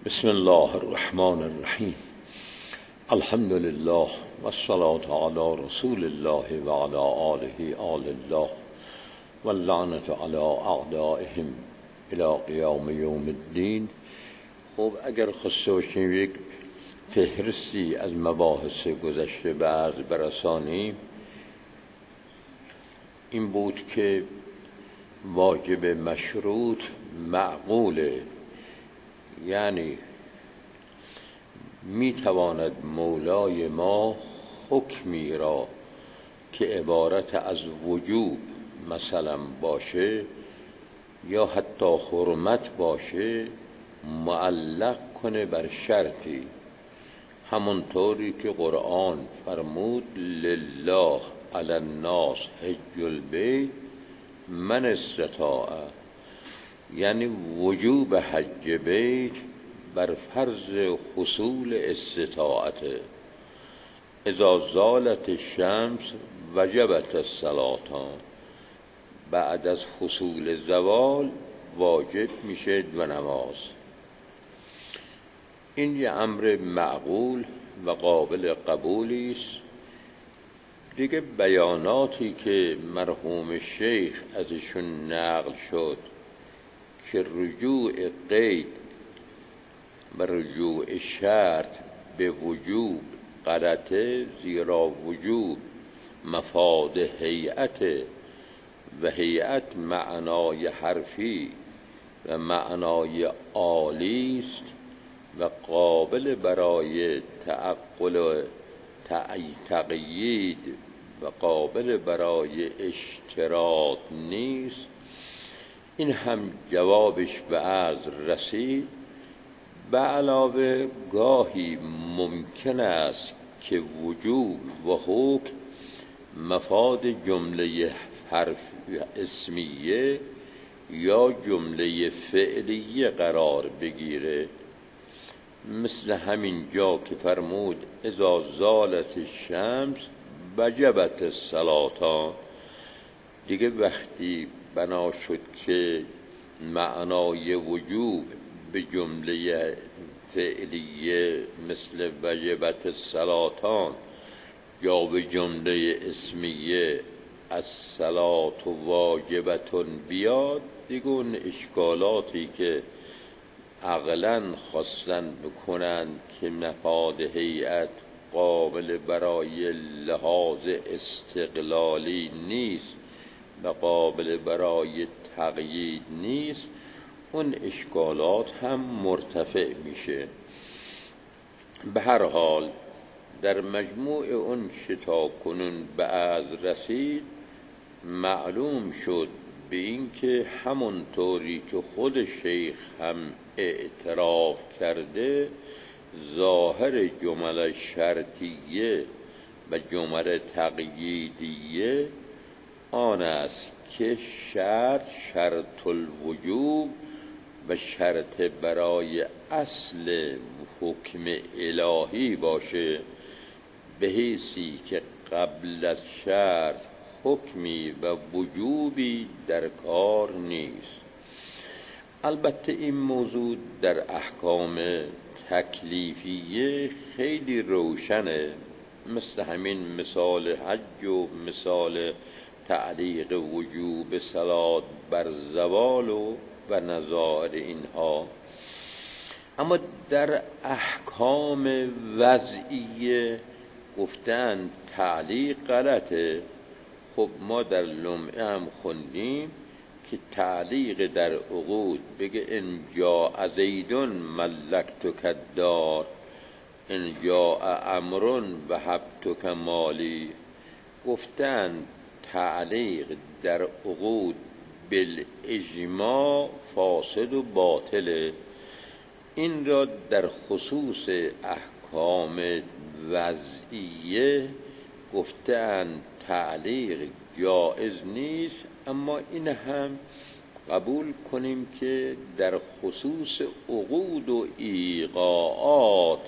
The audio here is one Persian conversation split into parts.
بسم الله الرحمن الرحیم. الحمد لله والصلاة علی رسول الله و علی آله آل الله واللعنة علی اعدائهم الی قیام یوم الدین. خب اگر خواسته باشیم یک فهرستی از مباحث گذشته به عرض برسانیم، این بود که واجب مشروط معقوله، یعنی می تواند مولای ما حکمی را که عبارت از وجوب مثلا باشه یا حتی حرمت باشه معلق کنه بر شرطی، همونطوری که قرآن فرمود لله علی الناس حج البیت من استطاع، یعنی وجوب حج بیت بر فرض حصول استطاعت. اذا زالت الشمس وجبت الصلاة، بعد از حصول زوال واجب میشه دو نماز. این یه امر معقول و قابل قبولی است. دیگه بیاناتی که مرحوم شیخ ازشون نقل شد که رجوع قید و رجوع شرط به وجوب غلطه، زیرا وجوب مفاد هیئت و هیئت معنای حرفی و معنای عالی است و قابل برای تعقل و تقیید و قابل برای اشتراط نیست. این هم جوابش به عرض رسید. به علاوه گاهی ممکن است که وجوب و حکم مفاد جمله حرف اسمیه یا جمله فعلیه قرار بگیره، مثل همین جا که فرمود اذا زالت الشمس وجبت الصلاة. دیگه وقتی بنا شد که معنای وجوب به جمله فعلیه مثل وجبت الصلاة یا به جمله اسمیه الصلاة واجبتون بیاد، دیگه اون اشکالاتی که عقلاً خواستن بکنن که مفاد هیئت قابل برای لحاظ استقلالی نیست و قابل برای تقیید نیست، اون اشکالات هم مرتفع میشه. به هر حال در مجموع اون تا کنون به عرض رسید، معلوم شد به این که همونطوری که خود شیخ هم اعتراف کرده، ظاهر جمله شرطیه و جمله تقییدیه آن است که شرط الوجوب و شرط برای اصل حکم الهی باشه، به حیثی که قبل از شرط حکمی و وجوبی در کار نیست. البته این موضوع در احکام تکلیفیه خیلی روشنه، مثل همین مثال حج و مثال تعلیق وجوب صلات بر زوال و نظائر اینها. اما در احکام وضعیه گفتن تعلیق غلطه. خب ما در لمعه هم خوندیم که تعلیق در عقود بگه ان جاء زید ملکتک الدار، ان جاء امر وهبتک مالی. گفتن تعلیق در عقود بالاجماع فاسد و باطله. این را در خصوص احکام وضعیه گفتن تعلیق جائز نیست، اما این هم قبول کنیم که در خصوص عقود و ایقاعات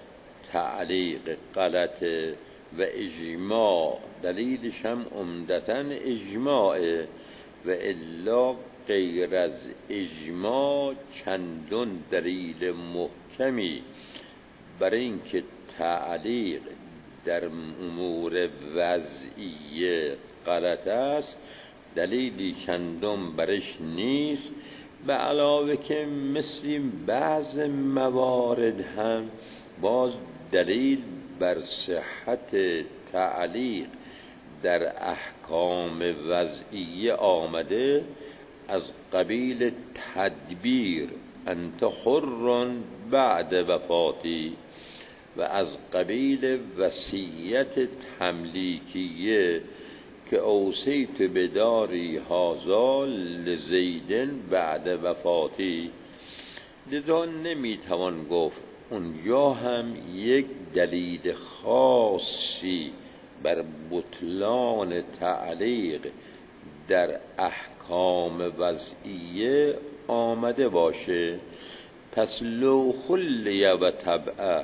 تعلیق غلطه و اجماع دلیلش هم عمدتاً اجماعه و الا غیر از اجماع چندان دلیل محکمی برای اینکه تعلیق در امور وضعیه غلط است دلیلی چندان برش نیست. به علاوه که مثل این بعض موارد هم باز دلیل بر صحت تعلیق در احکام وضعیه آمده از قبیل تدبیر انت حر بعد وفاتی و از قبیل وصیت تملیکیه که اوصیت بداری هذا لزید بعد وفاتی. لذا نمیتوان گفت اونجا هم یک دلیل خاصی بر بطلان تعلیق در احکام وضعیه آمده باشه. پس لو خلی و طبع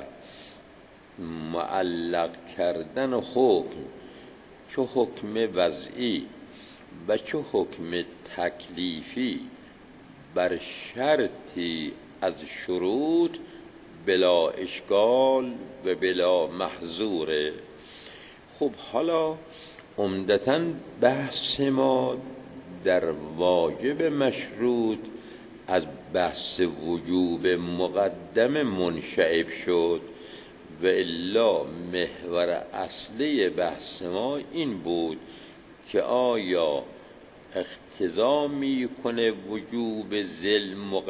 معلق کردن حکم چه حکم وضعی و چه حکم تکلیفی بر شرطی از شروط بلا اشکال و بلا محظوره. خب حالا عمدتاً بحث ما در واجب مشروط از بحث وجوب مقدم منشعب شد و الا محور اصلی بحث ما این بود که آیا اقتضا میکنه وجوب ذل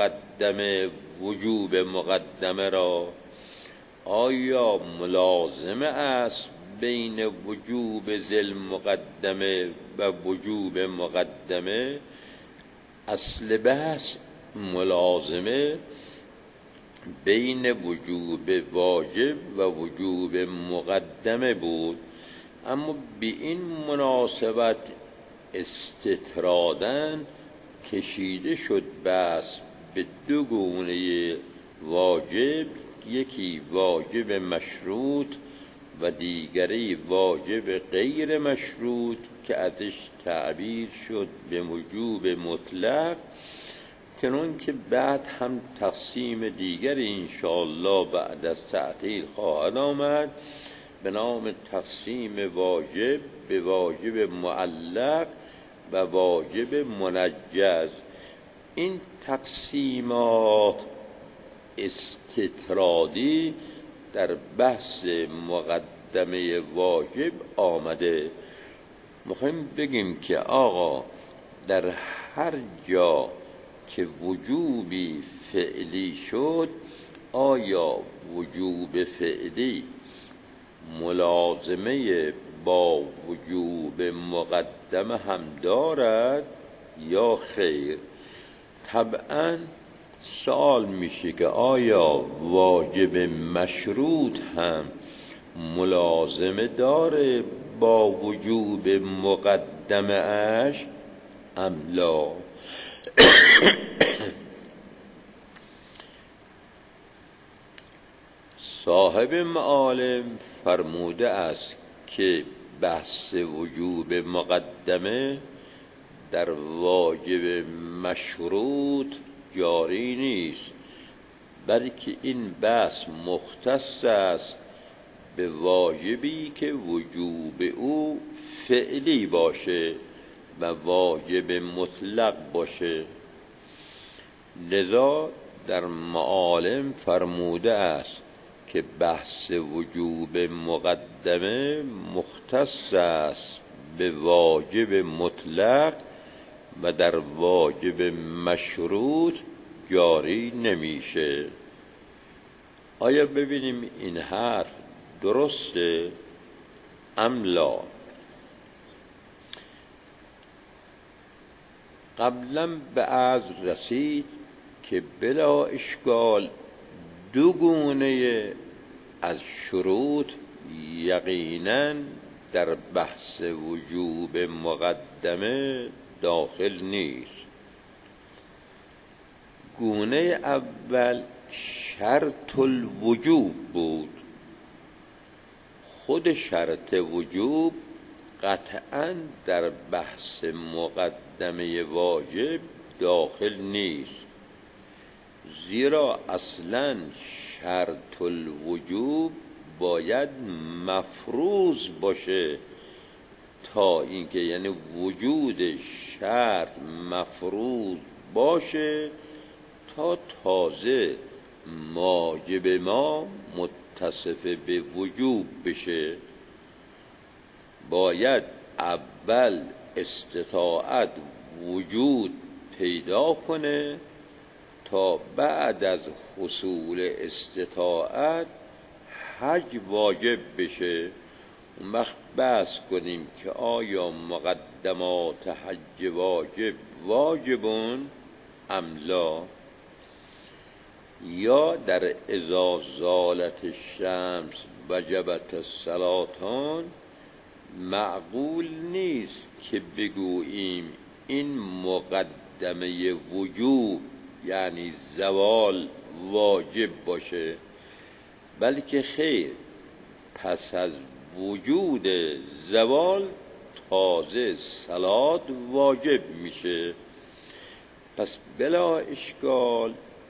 وجوب مقدمه را، آیا ملازمه است بین وجوب ذل مقدمه و وجوب مقدمه. اصل بحث ملازمه بین وجوب واجب و وجوب مقدمه بود، اما به این مناسبت استطرادن کشیده شد بحث به دو گونه واجب، یکی واجب مشروط و دیگری واجب غیر مشروط که ازش تعبیر شد به وجوب مطلق. چنان که بعد هم تقسیم دیگری انشاءالله بعد از تعطیل خواهد آمد به نام تقسیم واجب به واجب معلق و واجب منجز. این تقسیمات استطرادی در بحث مقدمه واجب آمده. میخوایم بگیم که آقا در هر جا که وجوبی فعلی شد آیا وجوب فعلی ملازمه با وجوب مقدمه هم دارد یا خیر؟ طبعا سوال میشه که آیا واجب مشروط هم ملازمه داره با وجوب مقدمه اش ام لا؟ صاحب معالم فرموده است که بحث وجوب مقدمه در واجب مشروط جاری نیست، بلکه این بحث مختص است به واجبی که وجوب او فعلی باشه و واجب مطلق باشه. لذا در معالم فرموده است که بحث وجوب مقدمه مختص است به واجب مطلق و در واجب مشروط جاری نمیشه. آیا ببینیم این حرف درسته ام لا؟ قبلا به عرض رسید که بلا اشکال دو گونه از شروط یقیناً در بحث وجوب مقدمه داخل نیست. گونه اول شرط الوجوب بود. خود شرط وجوب قطعاً در بحث مقدمه واجب داخل نیست، زیرا اصلا شرط الوجوب باید مفروض باشه تا اینکه، یعنی وجود شرط مفروض باشه تا تازه واجب ما متصف به وجوب بشه. باید اول استطاعت وجود پیدا کنه تا بعد از حصول استطاعت حج واجب بشه. اون وقت بحث کنیم که آیا مقدمات حج واجبون ام لا، یا در اذا زالت الشمس وجبت الصلاتان معقول نیست که بگوییم این مقدمه وجوب یعنی زوال واجب باشه، بلکه خیر، پس از وجود زوال تازه صلات واجب میشه. پس بلا اشکال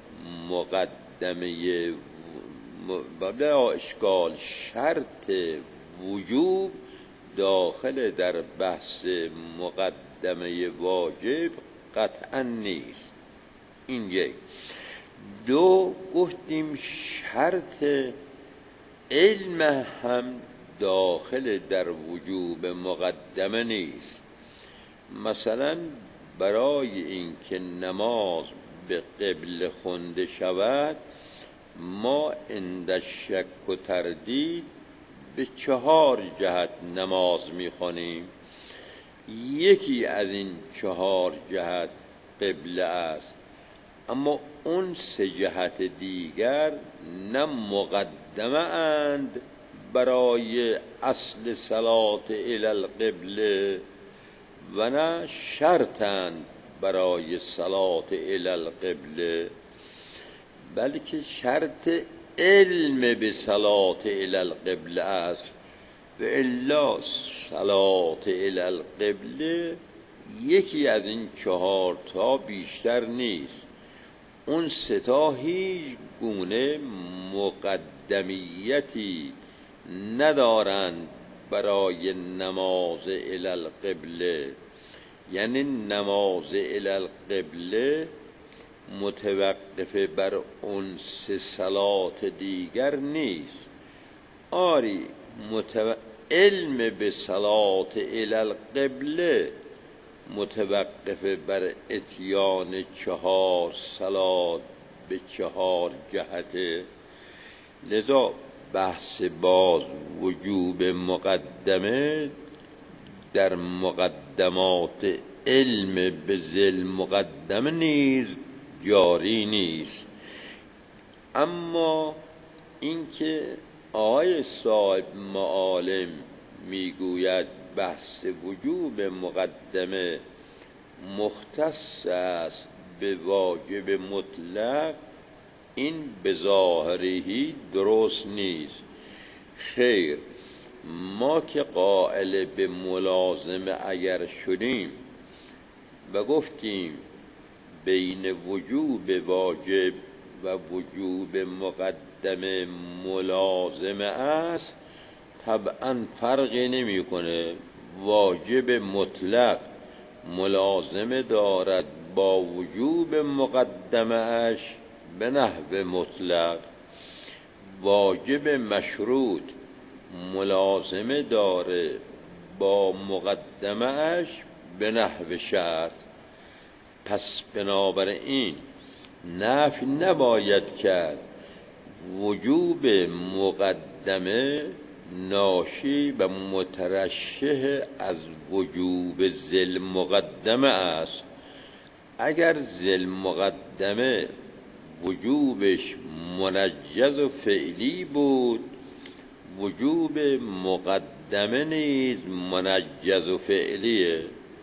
بلا اشکال شرط وجوب داخل در بحث مقدمه واجب قطعا نیست. این یک. دو، گفتیم شرط علم هم داخل در وجوب مقدمه نیست. مثلا برای اینکه نماز به قبله خوانده شود ما عند شک و تردید به 4 جهت نماز میخوانیم. یکی از این 4 جهت قبله است، اما اون 3 جهت دیگر نه مقدمه اند برای اصل صلات الی القبله و نه شرطند برای صلات الی القبله، بلکه شرط علم به صلات الی القبله است. و الا صلات الی القبله یکی از این 4 تا بیشتر نیست. اون 3 تا هیچ گونه مقدمیتی ندارند برای نماز الی القبله، یعنی نماز الی القبله متوقف بر اون 3 صلات دیگر نیست. آری علم به صلات الی القبله متوقف بر اتیان 4 صلات به 4 جهته. لذا بحث باز وجوب مقدمه در مقدمات علم به ذل مقدمه نیز جاری نیست. اما اینکه آقای صاحب معالم میگوید بحث وجوب مقدمه مختص است به واجب مطلق، این به ظاهری درست نیست. خیر، ما که قائل به ملازمه اگر شدیم و گفتیم بین وجوب واجب و وجوب مقدمه ملازمه است، طبعا فرقی نمیکنه. واجب مطلق ملازمه دارد با وجوب مقدمه اش به نحو مطلق، واجب مشروط ملازمه داره با مقدمه اش به نحو شرط. پس بنابراین نفی نباید کرد وجوب مقدمه ناشی و مترشح از وجوب ذل مقدمه است. اگر ذل مقدمه وجوبش منجز و فعلی بود، وجوب مقدمه نیز منجز و فعلیه.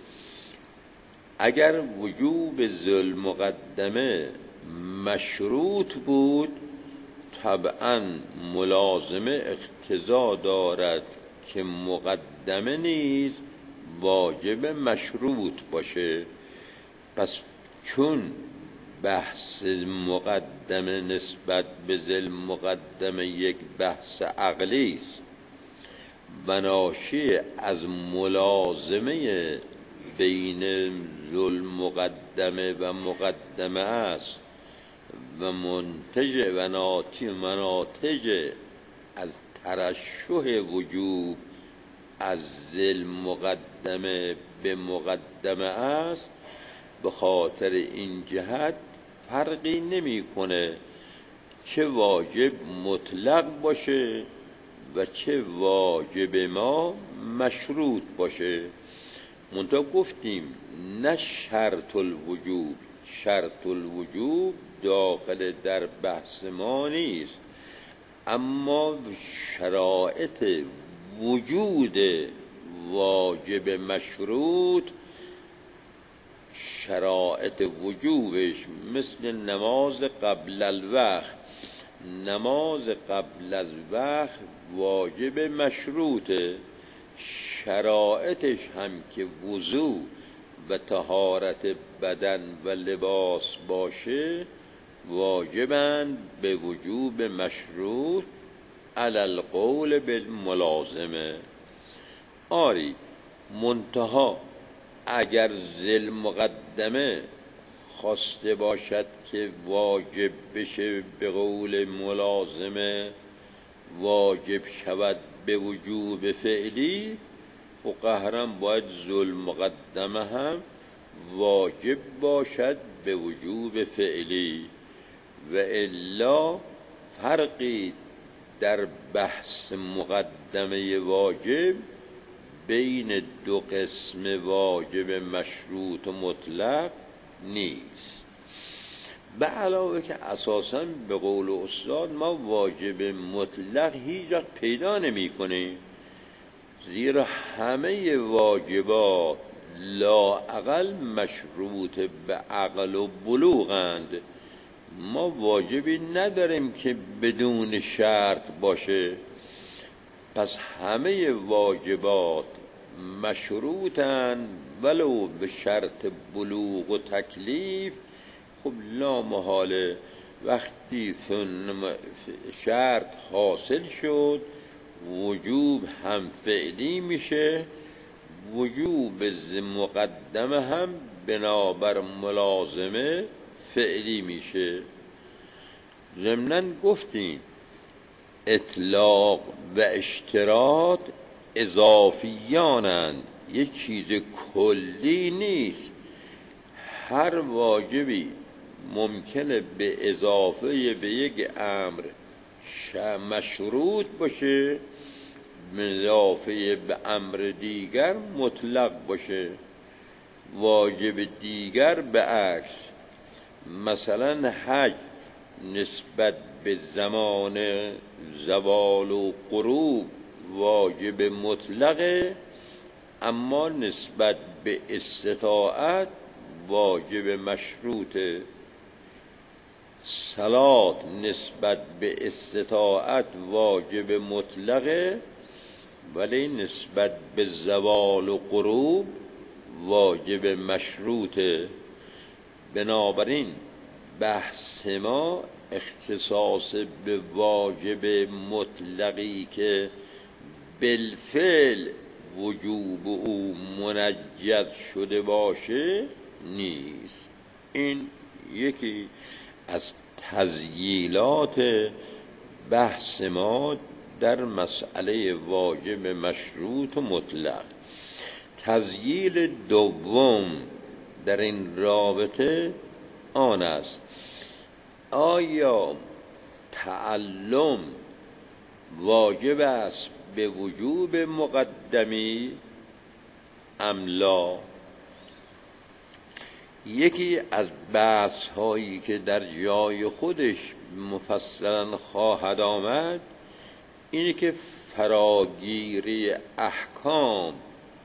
اگر وجوب ذل مقدمه مشروط بود، طبعا ملازمه اقتضا دارد که مقدمه نیز واجب مشروط باشه. پس چون بحث مقدمه نسبت به ذل مقدمه یک بحث عقلی است و ناشی از ملازمه بین ذل مقدمه و مقدمه است و منتج و ناتج از ترشح وجوب از ذل مقدمه به مقدمه است، به خاطر این جهت فرقی نمی‌کنه چه واجب مطلق باشه و چه واجب ما مشروط باشه. منتها گفتیم نه شرط الوجوب داخل در بحث ما نیست، اما شرایط وجود واجب مشروط، شرایط وجوبش مثل نماز قبل الوقت واجب مشروطه، شرایطش هم که وضو و طهارت بدن و لباس باشه واجبند به وجوب مشروط علی القول بالملازمه. آری منتها اگر ذل مقدمه خواسته باشد که واجب بشه به قول ملازمه واجب شود به وجوب فعلی، و قهرم باید ذل مقدمه هم واجب باشد به وجوب فعلی، و الا فرقی در بحث مقدمه واجب بین دو قسم واجب مشروط و مطلق نیست. به علاوه که اساساً به قول استاد ما واجب مطلق هیچ وقت پیدا نمی کنیم، زیرا همه واجبات لااقل مشروط به عقل و بلوغند. ما واجبی نداریم که بدون شرط باشه، پس همه واجبات مشروطن ولو به شرط بلوغ و تکلیف. خب لا محاله وقتی شرط حاصل شد وجوب هم فعلی میشه، وجوب مقدمه هم بنابر ملازمه فعلی میشه. ضمناً گفتیم اطلاق و اشتراط اضافیانند، یه چیز کلی نیست. هر واجبی ممکنه به اضافه به یک امر مشروط باشه، به اضافه به امر دیگر مطلق باشه. واجب دیگر به عکس، مثلا حج نسبت به زمان زوال و غروب واجب مطلقه، اما نسبت به استطاعت واجب مشروطه. صلات نسبت به استطاعت واجب مطلقه، ولی نسبت به زوال و غروب واجب مشروطه. بنابراین بحث ما اختصاص به واجب مطلقی که بالفعل وجوب او منجز شده باشه نیست. این یکی از تسهیلات بحث ما در مسئله واجب مشروط و مطلق. تسهیل دوم در این رابطه آن است آیا تعلم واجب است به وجوب مقدمی ام لا؟ یکی از بحث هایی که در جای خودش مفصلا خواهد آمد اینه که فراگیری احکام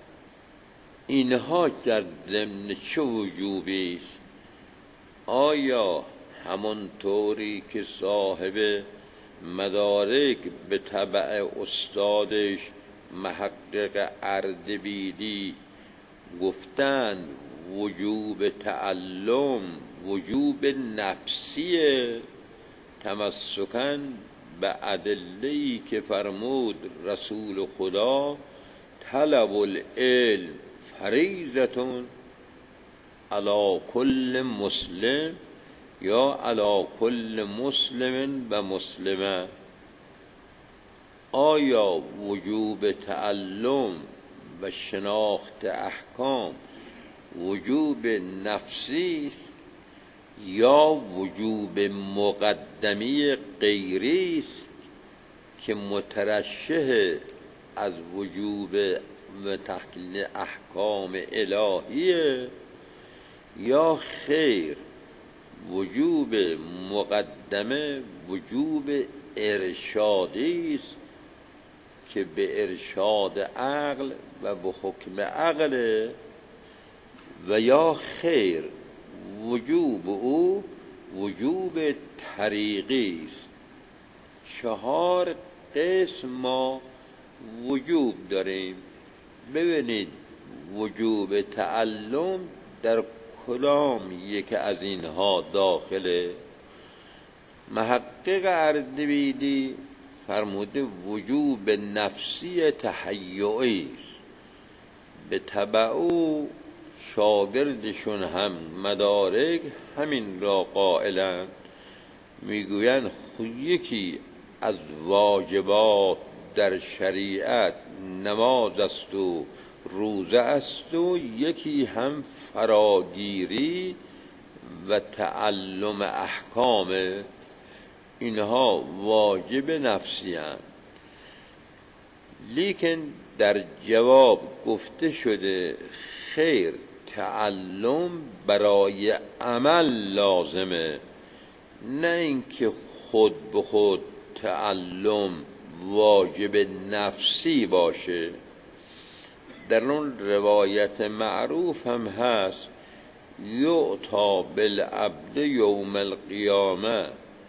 اینها در ضمن چه وجوبی است؟ آیا همانطوری که صاحب مدارک به تبع استادش محقق اردبیلی گفتن وجوب تعلم وجوب نفسیه، تمسکاً به ادله‌ای که فرمود رسول خدا طلب العلم فریضة علی کل مسلم یا علی کل مسلم و مسلمه. آیا وجوب تعلم و شناخت احکام وجوب نفسی است یا وجوب مقدمی غیری است که مترشح از وجوب و تحلیل احکام الهیه، یا خیر وجوب مقدمه وجوب ارشادی است که به ارشاد عقل و به حکم عقل، و یا خیر وجوب او وجوب طریقی است. 4 قسم ما وجوب داریم. ببینید وجوب تعلم در کدام یک از اینها داخله؟ محقق اردبیلی فرموده وجوب نفسی تهیعی است. به تبع او شاگردشون هم مدارک همین را قائلند، میگویند یکی از واجبات در شریعت نماز است و روزه است و یکی هم فراگیری و تعلم احکام. اینها واجب نفسی هستند. لیکن در جواب گفته شده خیر، تعلم برای عمل لازمه، نه اینکه خود به خود تعلم واجب نفسی باشه. در اون روایت معروف هم هست یعطا بالعبد یوم القیامه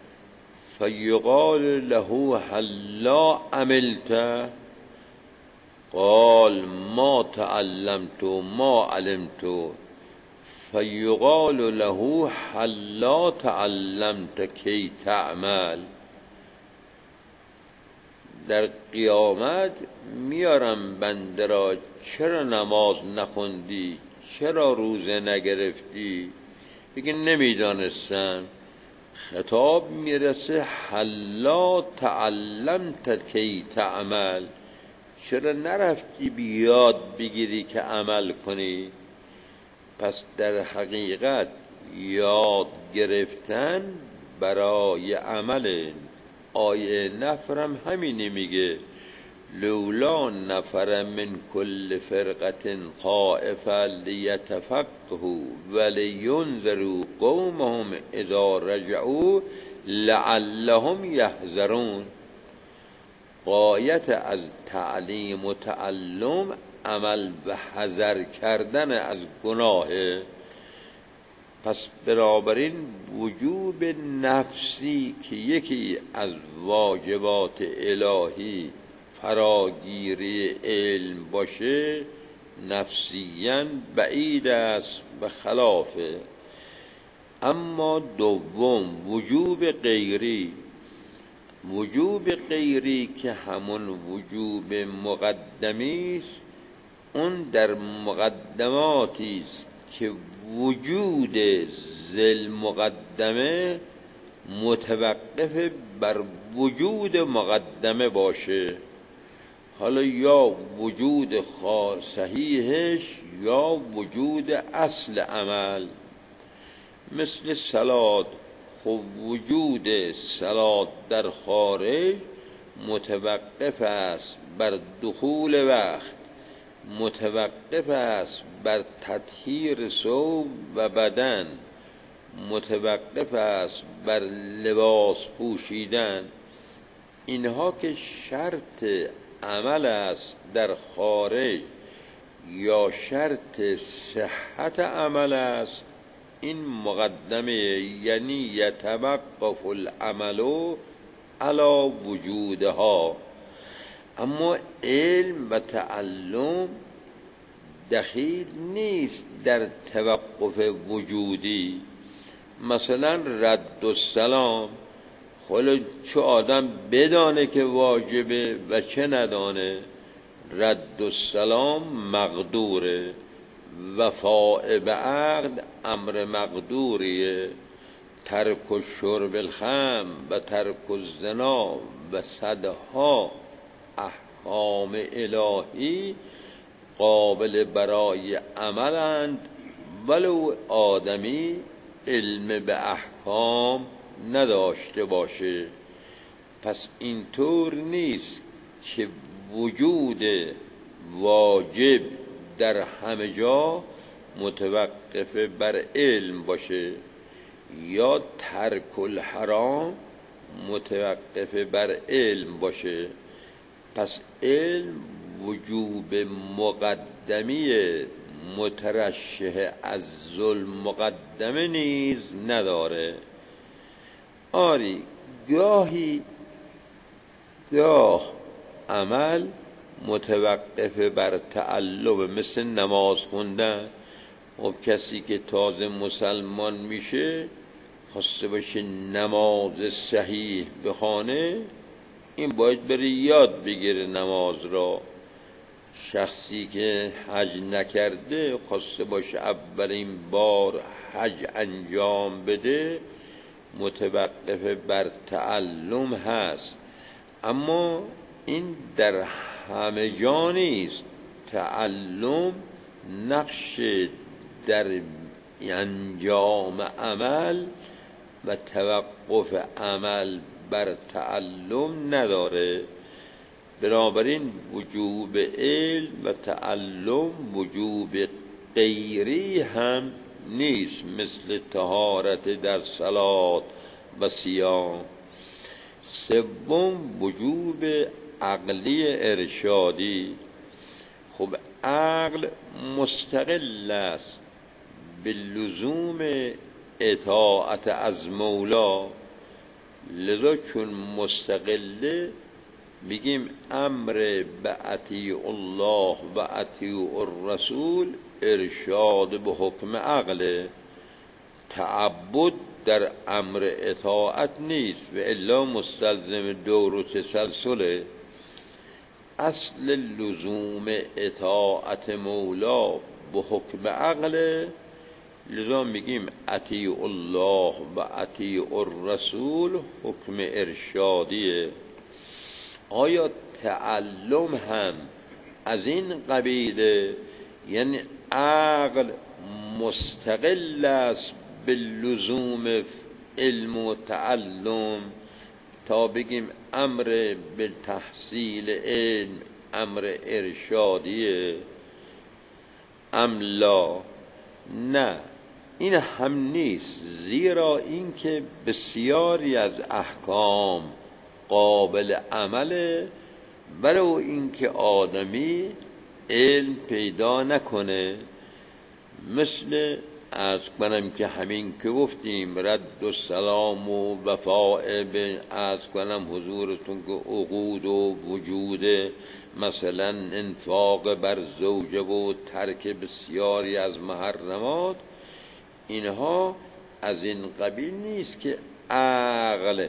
فیقال له هلا عملت قال ما تعلمت ما علمت فیقال له هلا تعلمت کی تعمل. در قیامت میارم بنده را چرا نماز نخوندی، چرا روزه نگرفتی؟ بگه نمیدانستم. خطاب میرسه هلا تعلمت کی تعمل، چرا نرفتی بیاد بگیری که عمل کنی؟ پس در حقیقت یاد گرفتن برای عمل. آیه نفرم همینی میگه لولا نفر من کل فرقة طائفة لیتفقهوا ولینذروا قومهم اذا رجعوا لعلهم یحذرون. غایت از تعلیم و تعلم عمل به حذر کردن از گناه. پس بنابراین وجوب نفسی که یکی از واجبات الهی فراگیری علم باشه نفسیاً بعید است و خلافه. اما دوم وجوب غیری، وجوب غیری که همون وجوب مقدمی است، اون در مقدماتی است که وجود ذل مقدمه متوقف بر وجود مقدمه باشه. حالا یا وجود صحیحش یا وجود اصل عمل. مثل صلات، خب وجود صلات در خارج متوقف است بر دخول وقت، متوقف است بر تطهیر ثوب و بدن، متوقف است بر لباس پوشیدن. اینها که شرط عمل است در خارج یا شرط صحت عمل است، این مقدمه، یعنی یتوقف العمل علی وجودها. اما علم و تعلم دخیل نیست در توقف وجودی. مثلا رد السلام، خود چه آدم بدانه که واجبه و چه ندانه. رد السلام مقدوره، وفاء به عقد امر مقدوریه. ترک الشرب الخمر و ترک الزنا و صدها احکام الهی قابل برای عملند، ولو آدمی علم به احکام نداشته باشه. پس اینطور نیست که وجود واجب در همه جا متوقف بر علم باشه، یا ترک الحرام متوقف بر علم باشه. پس علم وجوب مقدمی مترشح از ظلم مقدمه نیز نداره. آری گاه عمل متوقف بر تعلم، مثل نماز خوندن. و کسی که تازه مسلمان میشه خواسته باشه نماز صحیح بخونه، این باید بره یاد بگیره نماز را. شخصی که حج نکرده خواسته باشه اولین بار حج انجام بده، متوقف بر تعلم هست. اما این در همه جا نیست. تعلم نقش در انجام عمل و توقف عمل بر تعلم نداره. بنابراین وجوب علم و تعلم وجوب غیری هم نیست، مثل طهارت در صلات و صیام. سوم وجوب عقلی ارشادی. خب عقل مستقل است به لزوم اطاعت از مولا، لذا چون مستقله میگیم امر به اطیع الله و اطیع الرسول ارشاد به حکم عقل. تعبد در امر اطاعت نیست و الا مستلزم دور و تسلسله. اصل لزوم اطاعت مولا به حکم عقل، لذا میگیم اطیع الله و اطیع الرسول حکم ارشادیه. آیا تعلم هم از این قبیله؟ یعنی عقل مستقل است به لزوم علم و تعلم تا بگیم امر به تحصیل علم امر ارشادیه؟ ام لا؟ نه، این هم نیست. زیرا اینکه بسیاری از احکام قابل عمله، ولو اینکه آدمی علم پیدا نکنه. مثل عرض کنم که همین که گفتیم رد السلام و وفاء به، عرض کنم حضورتون که عقود و وجود، مثلا انفاق بر زوجه و ترک بسیاری از محرمات، اینها از این قبیل نیست که عقل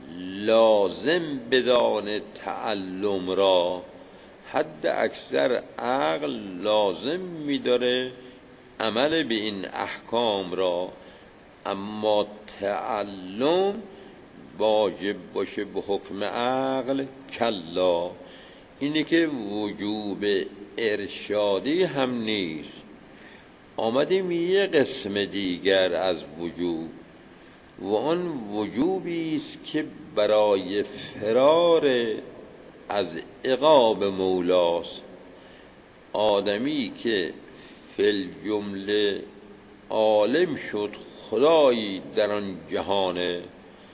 لازم بدان تعلم را. حد اکثر عقل لازم می‌داره عمل به این احکام را، اما تعلم واجب باشه به حکم عقل کلا. اینه که وجوب ارشادی هم نیست. آمدیم یه قسم دیگر از وجوب، و آن وجوبی است که برای فرار از عقاب مولاست. آدمی که فی الجمله عالم شد خدایی در آن جهانه،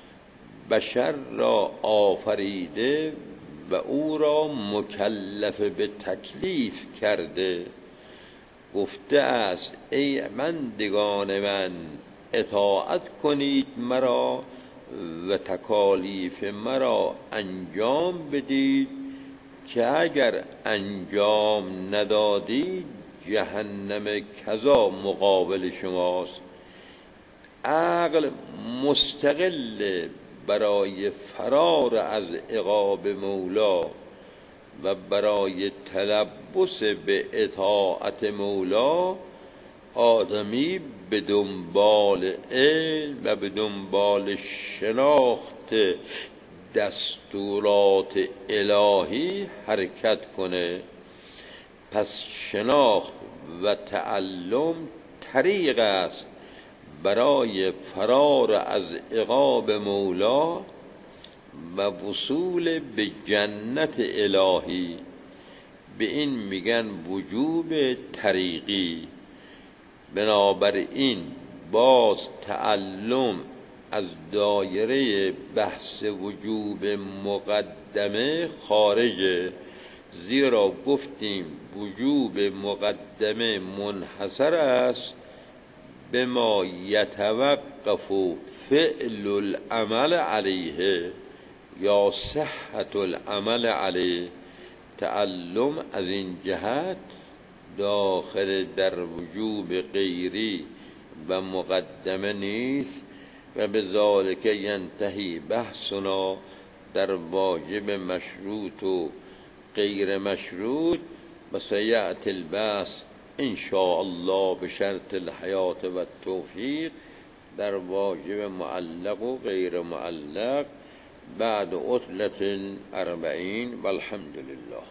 بشر را آفریده و او را مکلف به تکلیف کرده، گفته است ای بندگان من اطاعت کنید مرا و تکالیف مرا انجام بدید، که اگر انجام ندادید جهنم کذا مقابل شماست. عقل مستقل برای فرار از عقاب مولا و برای تلبس به اطاعت مولا، آدمی به دنبال علم و به دنبال شناخت دستورات الهی حرکت کنه. پس شناخت و تعلم طریق است برای فرار از عقاب مولا و وصول به جنت الهی. به این میگن وجوب طریقی. بنابراین باز تعلم از دایره بحث وجوب مقدمه خارجه، زیرا گفتیم وجوب مقدمه منحصر است به ما یتوقف فعل العمل علیه یا صحت العمل علیه. تعلم از این جهت داخل در وجوب غیری و مقدمه نیست و به ذالک ینتهی بحثنا در واجب مشروط و غیر مشروط و سیأتی البحث ان شاء الله به شرط الحیات و التوفیق در واجب معلق و غیر معلق بعد عطلة 40 والحمد لله.